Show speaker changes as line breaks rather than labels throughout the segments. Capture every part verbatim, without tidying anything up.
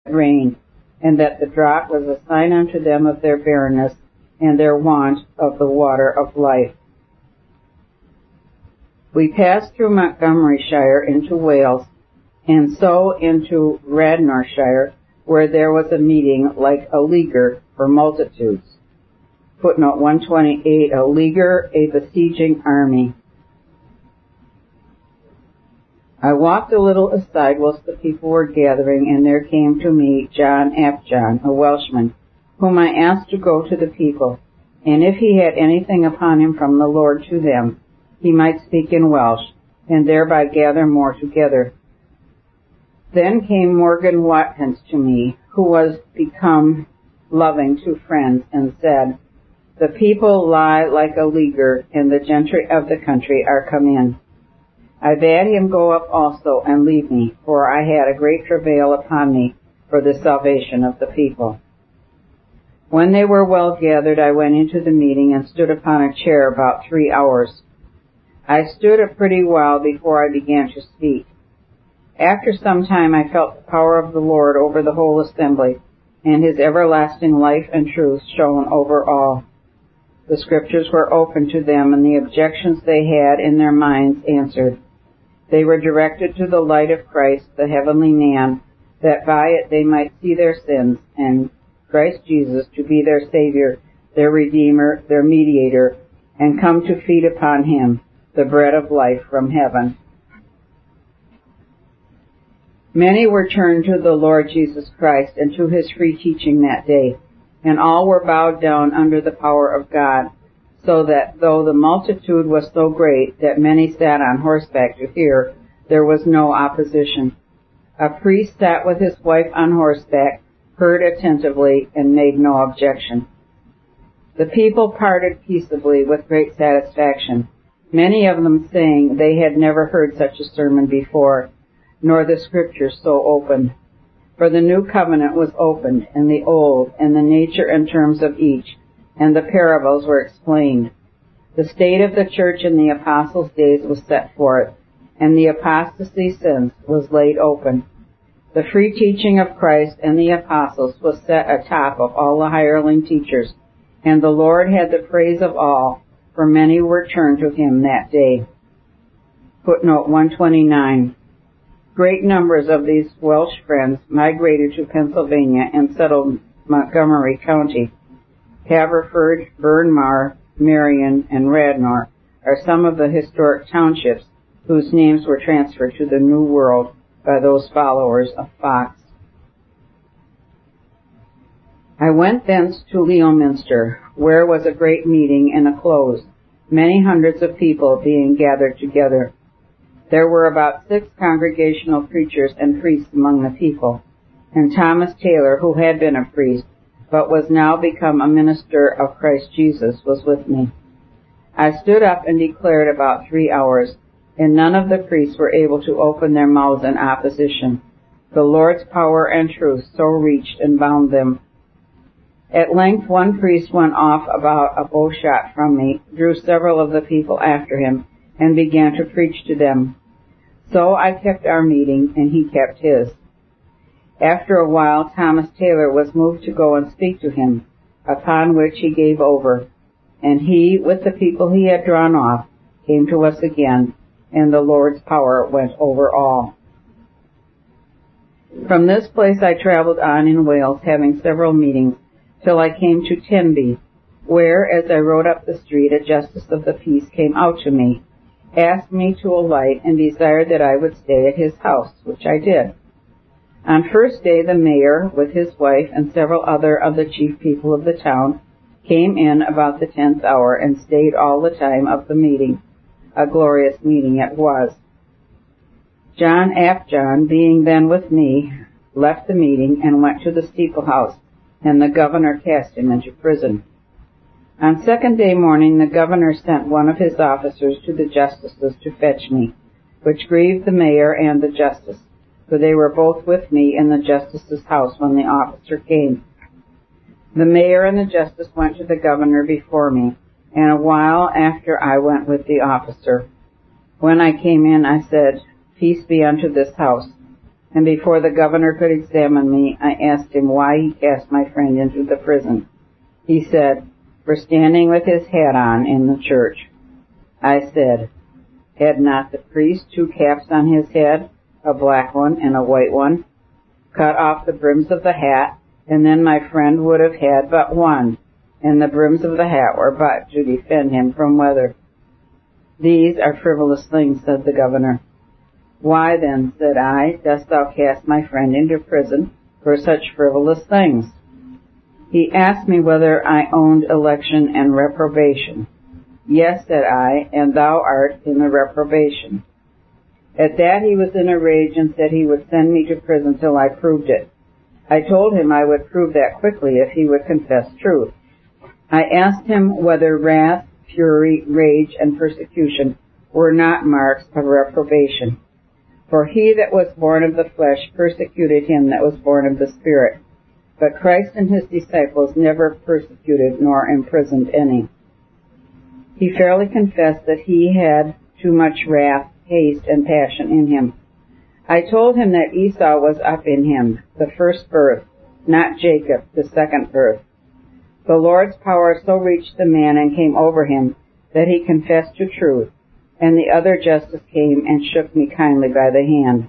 rain, and that the drought was a sign unto them of their barrenness and their want of the water of life. We passed through Montgomeryshire into Wales, and so into Radnorshire, where there was a meeting like a leaguer for multitudes. Footnote one twenty-eight, a leaguer, a besieging army. I walked a little aside whilst the people were gathering, and there came to me John Apjohn, a Welshman, whom I asked to go to the people, and if he had anything upon him from the Lord to them, he might speak in Welsh, and thereby gather more together. Then came Morgan Watkins to me, who was become loving to friends, and said, The people lie like a leaguer, and the gentry of the country are come in. I bade him go up also and leave me, for I had a great travail upon me for the salvation of the people. When they were well gathered, I went into the meeting and stood upon a chair about three hours. I stood a pretty while before I began to speak. After some time I felt the power of the Lord over the whole assembly, and his everlasting life and truth shone over all. The scriptures were opened to them, and the objections they had in their minds answered. They were directed to the light of Christ, the heavenly man, that by it they might see their sins, and Christ Jesus to be their Savior, their Redeemer, their Mediator, and come to feed upon him, the bread of life from heaven. Many were turned to the Lord Jesus Christ and to his free teaching that day, and all were bowed down under the power of God, so that though the multitude was so great that many sat on horseback to hear, there was no opposition. A priest sat with his wife on horseback, heard attentively, and made no objection. The people parted peaceably with great satisfaction, many of them saying they had never heard such a sermon before, nor the scriptures so opened. For the new covenant was opened, and the old, and the nature and terms of each, and the parables were explained. The state of the church in the apostles' days was set forth, and the apostasy since was laid open. The free teaching of Christ and the apostles was set atop of all the hireling teachers, and the Lord had the praise of all, for many were turned to him that day. Footnote one twenty-nine. Great numbers of these Welsh friends migrated to Pennsylvania and settled Montgomery County. Haverford, Bryn Mawr, Marion, and Radnor are some of the historic townships whose names were transferred to the New World by those followers of Fox. I went thence to Leominster, where was a great meeting in a close, many hundreds of people being gathered together. There were about six congregational preachers and priests among the people, and Thomas Taylor, who had been a priest, but was now become a minister of Christ Jesus, was with me. I stood up and declared about three hours, and none of the priests were able to open their mouths in opposition. The Lord's power and truth so reached and bound them. At length one priest went off about a bow shot from me, drew several of the people after him, and began to preach to them. So I kept our meeting, and he kept his. After a while, Thomas Taylor was moved to go and speak to him, upon which he gave over, and he, with the people he had drawn off, came to us again, and the Lord's power went over all. From this place I traveled on in Wales, having several meetings, till I came to Tenby, where, as I rode up the street, a justice of the peace came out to me, asked me to alight, and desired that I would stay at his house, which I did. On first day the mayor, with his wife and several other of the chief people of the town, came in about the tenth hour and stayed all the time of the meeting. A glorious meeting it was. John Apjohn, being then with me, left the meeting and went to the steeple house, and the governor cast him into prison. On second day morning the governor sent one of his officers to the justices to fetch me, which grieved the mayor and the justice, for they were both with me in the justice's house when the officer came. The mayor and the justice went to the governor before me, and a while after I went with the officer. When I came in, I said, Peace be unto this house. and before the governor could examine me, I asked him why he cast my friend into the prison. He said, "For standing with his hat on in the church." I said, "Had not the priest two caps on his head, a black one and a white one? Cut off the brims of the hat, and then my friend would have had but one, and the brims of the hat were but to defend him from weather." "These are frivolous things," said the governor. "Why then," said I, "dost thou cast my friend into prison for such frivolous things?" He asked me whether I owned election and reprobation. "Yes," said I, "and thou art in the reprobation." At that he was in a rage and said he would send me to prison till I proved it. I told him I would prove that quickly if he would confess truth. I asked him whether wrath, fury, rage, and persecution were not marks of reprobation. For he that was born of the flesh persecuted him that was born of the Spirit. But Christ and his disciples never persecuted nor imprisoned any. He fairly confessed that he had too much wrath, haste, and passion in him. I told him that Esau was up in him, the first birth, not Jacob, the second birth. The Lord's power so reached the man and came over him that he confessed to truth, and the other justice came and shook me kindly by the hand.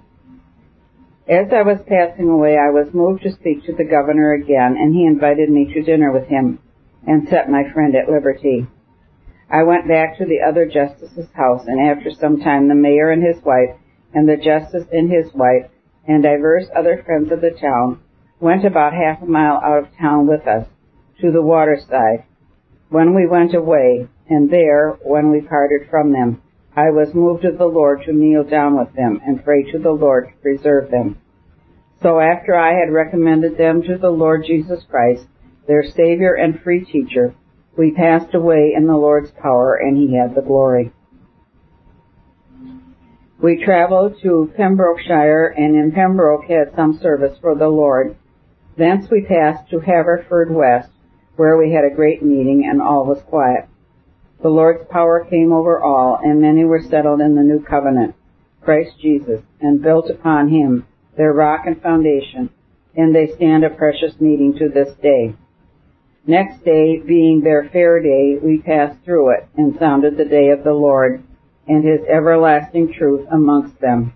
As I was passing away, I was moved to speak to the governor again, and he invited me to dinner with him and set my friend at liberty. I went back to the other justice's house, and after some time the mayor and his wife, and the justice and his wife, and divers other friends of the town, went about half a mile out of town with us, to the waterside. When we went away, and there, when we parted from them, I was moved of the Lord to kneel down with them, and pray to the Lord to preserve them. So after I had recommended them to the Lord Jesus Christ, their Savior and free teacher, we passed away in the Lord's power, and he had the glory. We traveled to Pembrokeshire, and in Pembroke had some service for the Lord. Thence we passed to Haverford West, where we had a great meeting, and all was quiet. The Lord's power came over all, and many were settled in the new covenant, Christ Jesus, and built upon him, their rock and foundation, and they stand a precious meeting to this day. Next day, being their fair day, we passed through it, and sounded the day of the Lord, and his everlasting truth amongst them.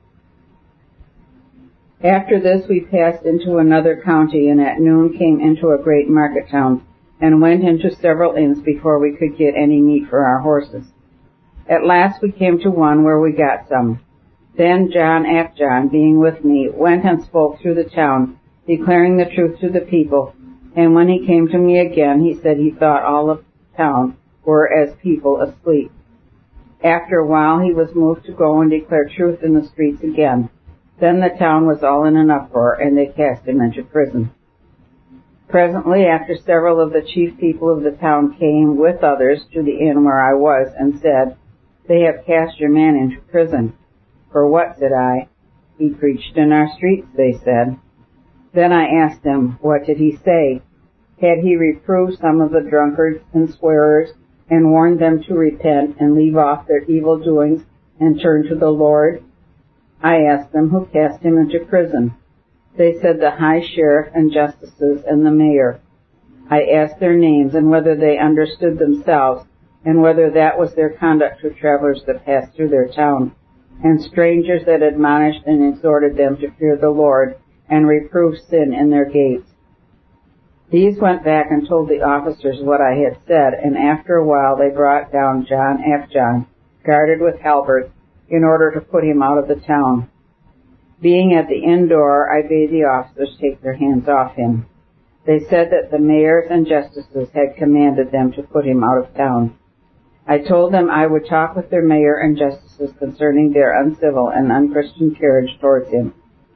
After this we passed into another county, and at noon came into a great market town, and went into several inns before we could get any meat for our horses. At last we came to one where we got some. Then John Apjohn, being with me, went and spoke through the town, declaring the truth to the people, and when he came to me again, he said he thought all of town were as people asleep. After a while he was moved to go and declare truth in the streets again. Then the town was all in an uproar, and they cast him into prison. Presently, after several of the chief people of the town came with others to the inn where I was, and said, "They have cast your man into prison." "For what?" said I. "He preached in our streets," they said. Then I asked them, "What did he say?" Had he reproved some of the drunkards and swearers, and warned them to repent and leave off their evil doings and turn to the Lord? I asked them, "Who cast him into prison?" They said, "The high sheriff and justices and the mayor." I asked their names, and whether they understood themselves, and whether that was their conduct to travelers that passed through their town, and strangers that admonished and exhorted them to fear the Lord, and reproved sin in their gates. These went back and told the officers what I had said, and after a while they brought down John Apjohn, guarded with halberds, in order to put him out of the town. Being at the inn door, I bade the officers take their hands off him. They said that the mayors and justices had commanded them to put him out of town. I told them I would talk with their mayor and justices concerning their uncivil and unchristian carriage towards him.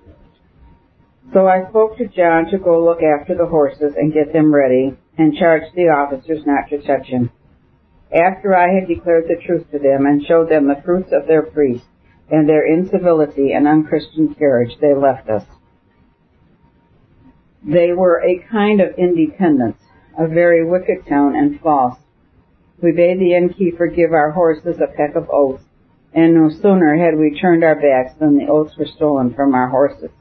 So I spoke to John to go look after the horses and get them ready, and charged the officers not to touch him. After I had declared the truth to them and showed them the fruits of their priests and their incivility and unchristian carriage, they left us. They were a kind of independence, a very wicked town and false. We bade the innkeeper give our horses a peck of oats, and no sooner had we turned our backs than the oats were stolen from our horses.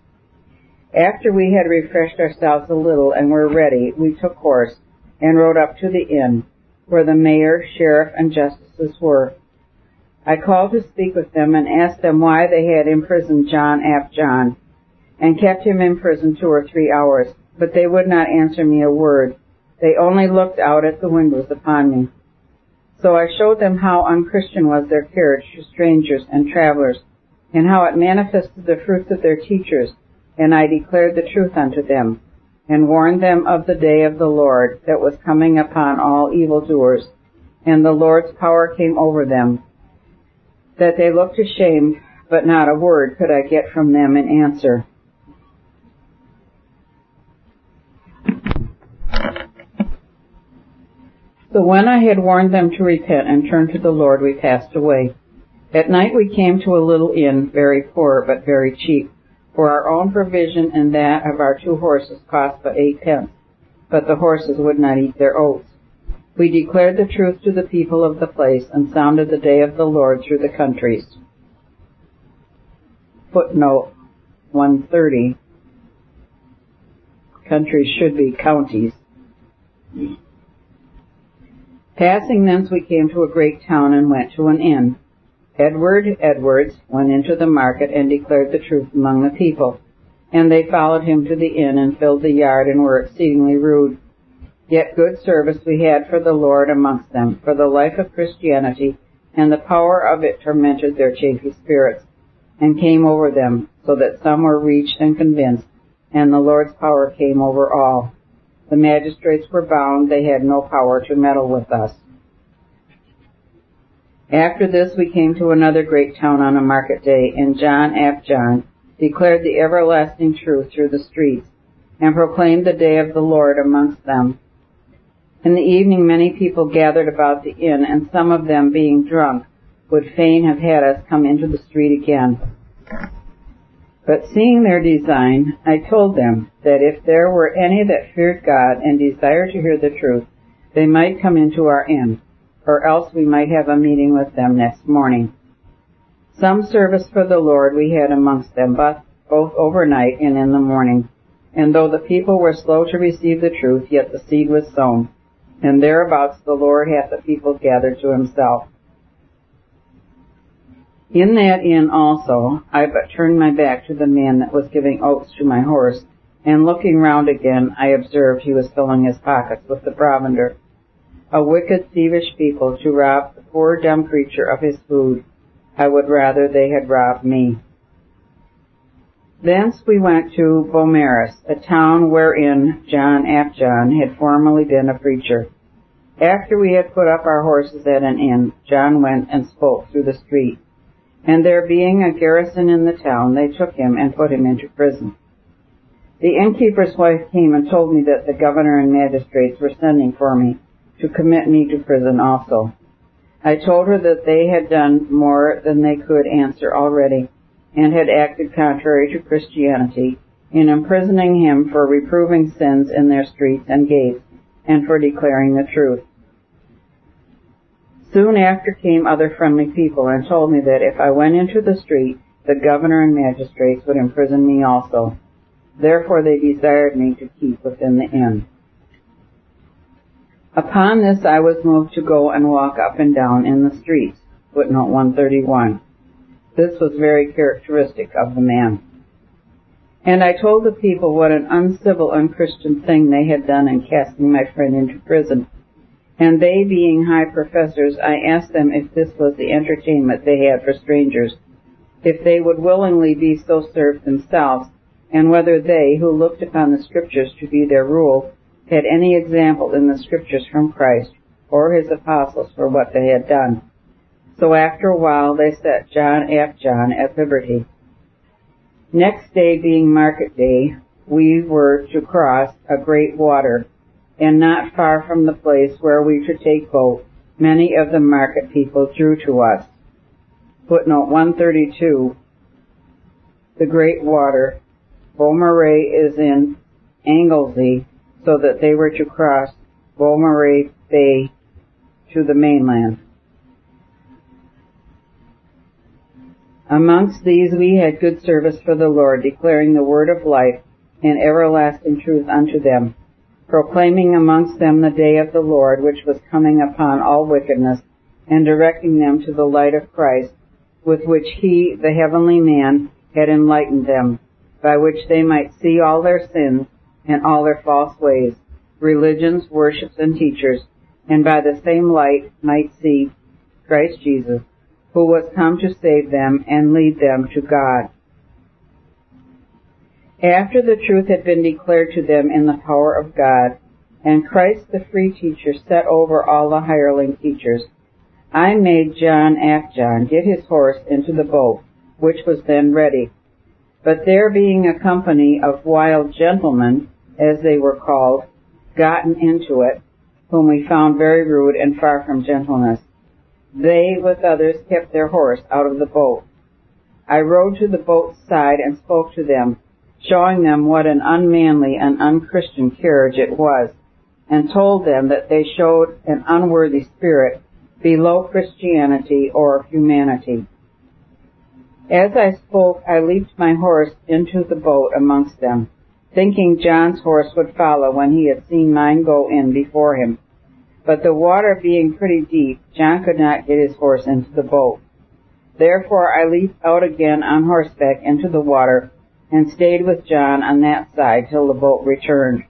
After we had refreshed ourselves a little and were ready, we took horse and rode up to the inn, where the mayor, sheriff, and justices were. I called to speak with them and asked them why they had imprisoned John ap John, and kept him in prison two or three hours, but they would not answer me a word. They only looked out at the windows upon me. So I showed them how unchristian was their carriage to strangers and travelers, and how it manifested the fruits of their teachers, and I declared the truth unto them, and warned them of the day of the Lord that was coming upon all evildoers, and the Lord's power came over them, that they looked ashamed, but not a word could I get from them in answer. So when I had warned them to repent and turn to the Lord, we passed away. At night we came to a little inn, very poor, but very cheap, for our own provision and that of our two horses cost but eight pence, but the horses would not eat their oats. We declared the truth to the people of the place, and sounded the day of the Lord through the countries. Footnote one thirty. Countries should be counties. Passing thence we came to a great town and went to an inn. Edward Edwards went into the market and declared the truth among the people, and they followed him to the inn and filled the yard and were exceedingly rude. Yet good service we had for the Lord amongst them, for the life of Christianity and the power of it tormented their chafy spirits, and came over them, so that some were reached and convinced, and the Lord's power came over all. The magistrates were bound, they had no power to meddle with us. After this we came to another great town on a market day, and John ap John declared the everlasting truth through the streets, and proclaimed the day of the Lord amongst them. In the evening many people gathered about the inn, and some of them, being drunk, would fain have had us come into the street again. But seeing their design, I told them that if there were any that feared God and desired to hear the truth, they might come into our inn, or else we might have a meeting with them next morning. Some service for the Lord we had amongst them, but both overnight and in the morning. And though the people were slow to receive the truth, yet the seed was sown, and thereabouts the Lord hath the people gathered to himself. In that inn also I but turned my back to the man that was giving oats to my horse, and looking round again I observed he was filling his pockets with the provender. A wicked, thievish people, to rob the poor dumb creature of his food. I would rather they had robbed me. Thence we went to Beaumaris, a town wherein John ap John had formerly been a preacher. After we had put up our horses at an inn, John went and spoke through the street. And there being a garrison in the town, they took him and put him into prison. The innkeeper's wife came and told me that the governor and magistrates were sending for me to commit me to prison also. I told her that they had done more than they could answer already, and had acted contrary to Christianity in imprisoning him for reproving sins in their streets and gates, and for declaring the truth. Soon after came other friendly people and told me that if I went into the street, the governor and magistrates would imprison me also. Therefore they desired me to keep within the inn. Upon this I was moved to go and walk up and down in the streets. Footnote one thirty-one. This was very characteristic of the man. And I told the people what an uncivil, unchristian thing they had done in casting my friend into prison. And they, being high professors, I asked them if this was the entertainment they had for strangers, if they would willingly be so served themselves, and whether they, who looked upon the Scriptures to be their rule, had any example in the Scriptures from Christ or his apostles for what they had done. So after a while they set John ap John at liberty. Next day, being market day, we were to cross a great water, and not far from the place where we should take boat, many of the market people drew to us. Footnote one thirty-two. The great water, Beaumaris, is in Anglesey, so that they were to cross Beaumaris Bay to the mainland. Amongst these we had good service for the Lord, declaring the word of life, and everlasting truth unto them, proclaiming amongst them the day of the Lord, which was coming upon all wickedness, and directing them to the light of Christ, with which he, the heavenly man, had enlightened them, by which they might see all their sins and all their false ways, religions, worships, and teachers, and by the same light might see Christ Jesus, who was come to save them and lead them to God. After the truth had been declared to them in the power of God, and Christ the free teacher set over all the hireling teachers, I made John Apjon get his horse into the boat, which was then ready. But there being a company of wild gentlemen, as they were called, gotten into it, whom we found very rude and far from gentleness, they with others kept their horse out of the boat. I rode to the boat's side and spoke to them, showing them what an unmanly and unchristian carriage it was, and told them that they showed an unworthy spirit below Christianity or humanity. As I spoke, I leaped my horse into the boat amongst them, thinking John's horse would follow when he had seen mine go in before him. But the water being pretty deep, John could not get his horse into the boat. Therefore I leaped out again on horseback into the water, and stayed with John on that side till the boat returned.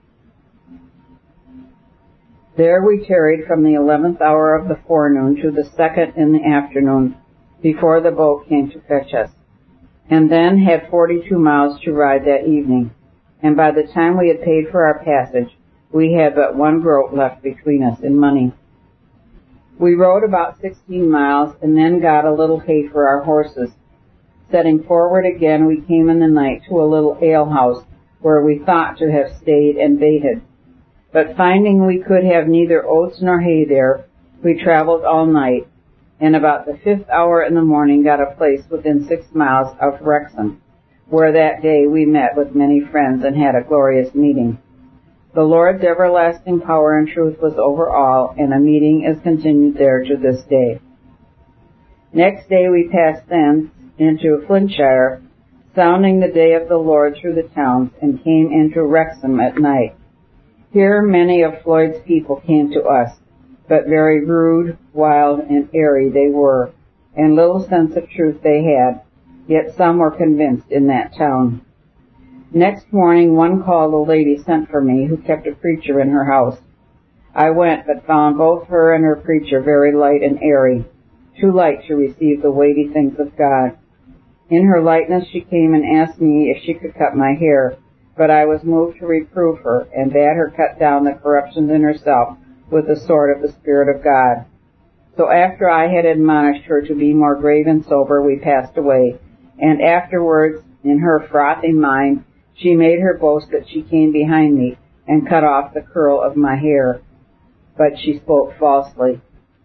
There we tarried from the eleventh hour of the forenoon to the second in the afternoon, before the boat came to fetch us, and then had forty-two miles to ride that evening, and by the time we had paid for our passage, we had but one groat left between us in money. We rode about sixteen miles, and then got a little hay for our horses. Setting forward again, we came in the night to a little alehouse, where we thought to have stayed and baited. But finding we could have neither oats nor hay there, we traveled all night, and about the fifth hour in the morning got a place within six miles of Wrexham, where that day we met with many friends and had a glorious meeting. The Lord's everlasting power and truth was over all, and a meeting is continued there to this day. Next day we passed thence into Flintshire, sounding the day of the Lord through the towns, and came into Wrexham at night. Here many of Floyd's people came to us, but very rude, wild, and airy they were, and little sense of truth they had, yet some were convinced in that town. Next morning one called a lady sent for me, who kept a preacher in her house. I went, but found both her and her preacher very light and airy, too light to receive the weighty things of God. In her lightness she came and asked me if she could cut my hair, but I was moved to reprove her, and bade her cut down the corruptions in herself with the sword of the Spirit of God. So after I had admonished her to be more grave and sober, we passed away, and afterwards, in her frothy mind, she made her boast that she came behind me and cut off the curl of my hair, but she spoke falsely.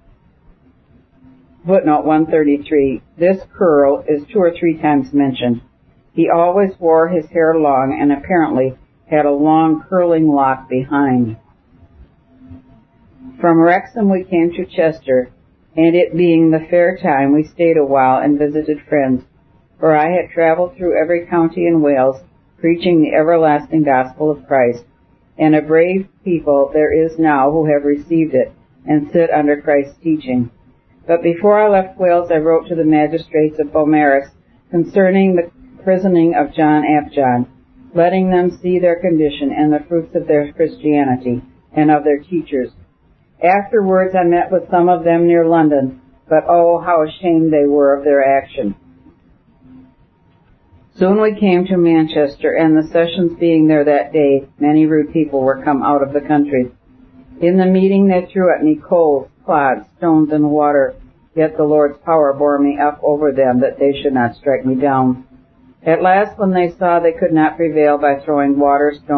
Footnote one thirty-three. This curl is two or three times mentioned. He always wore his hair long and apparently had a long curling lock behind. From Wrexham we came to Chester, and it being the fair time, we stayed a while and visited friends, for I had traveled through every county in Wales, preaching the everlasting gospel of Christ, and a brave people there is now who have received it and sit under Christ's teaching. But before I left Wales, I wrote to the magistrates of Beaumaris concerning the prisoning of John Apjon, letting them see their condition and the fruits of their Christianity and of their teachers. Afterwards I met with some of them near London, but oh, how ashamed they were of their action. Soon we came to Manchester, and the sessions being there that day, many rude people were come out of the country. In the meeting they threw at me coals, clods, stones, and water, yet the Lord's power bore me up over them, that they should not strike me down. At last, when they saw they could not prevail by throwing water, stones,